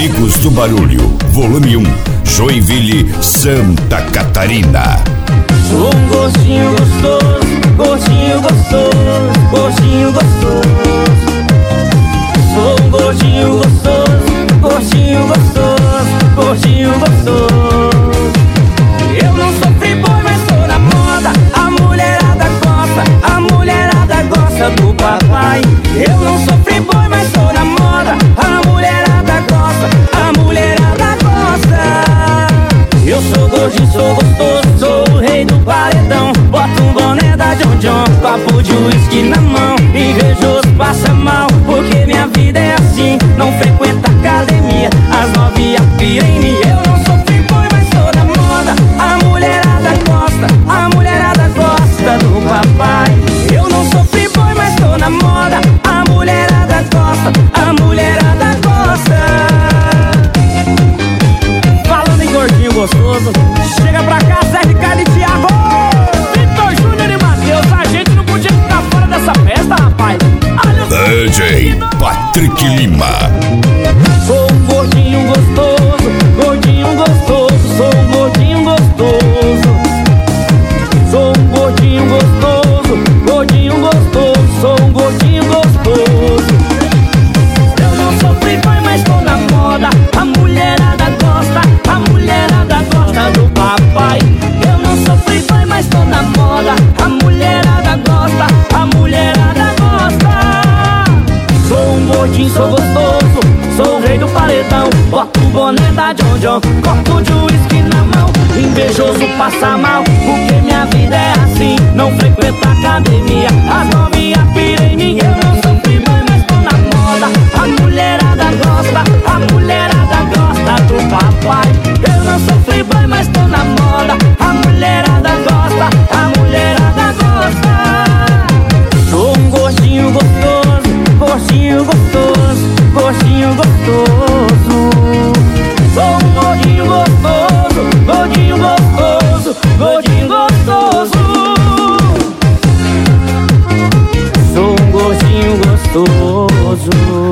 Amigos do Barulho, volume 1, Joinville, Santa Catarina. Sou um gostinho gostoso, gostinho gostoso, gostinho gostoso. Sou um gostinho gostoso, gostinho gostoso, gostinho gostoso. Eu não sou free-boy, mas tô na moda. A mulherada gosta do papai. Eu não sou free-boy, mas tô na moda. A mulherada gosta. Eu sou gordinho, sou gostoso, sou o rei do paredão. Boto um boné da John John, papo de uísque na mão. Invejoso passa mal, porque minha vida é assim. Não frequenta academia, as novinhas piram em mim. Eu não sou free-boy, mas tô na moda. A mulherada gosta do papai. Eu não sou free-boy, mas tô na moda. A mulherada gosta. Falando em gordinho gostoso, chega pra cá, Zé Ricardo e Thiago, Vitor Júnior e Matheus. A gente não podia ficar fora dessa festa, rapaz. DJ Patrick Lima. Sou um gordinho gostoso, gordinho gostoso. Sou um gordinho gostoso. Sou um gordinho gostoso, gordinho gostoso. Sou um gordinho gostoso. Eu não sou free-boy, mas tô na moda. A mulherada gosta do papai. Eu não sou free-boy, mas tô na moda. A mulherada gosta. Sou um gordinho, sou gostoso, sou o rei do paredão. Boto o boné da John John, copo de uísque na mão. Invejoso passa mal, porque minha vida é assim. Não frequenta academia, as novinhas piram em mim. Eu não sou free-boy, mas tô na moda. A mulherada gosta do papai. Eu não sou free-boy, mas tô na moda. A mulherada gosta. Sou um gordinho gostoso, gordinho gostoso, gordinho gostoso. Sou um gordinho gostoso, gordinho gostoso, gordinho gostoso. Sou um gordinho gostoso.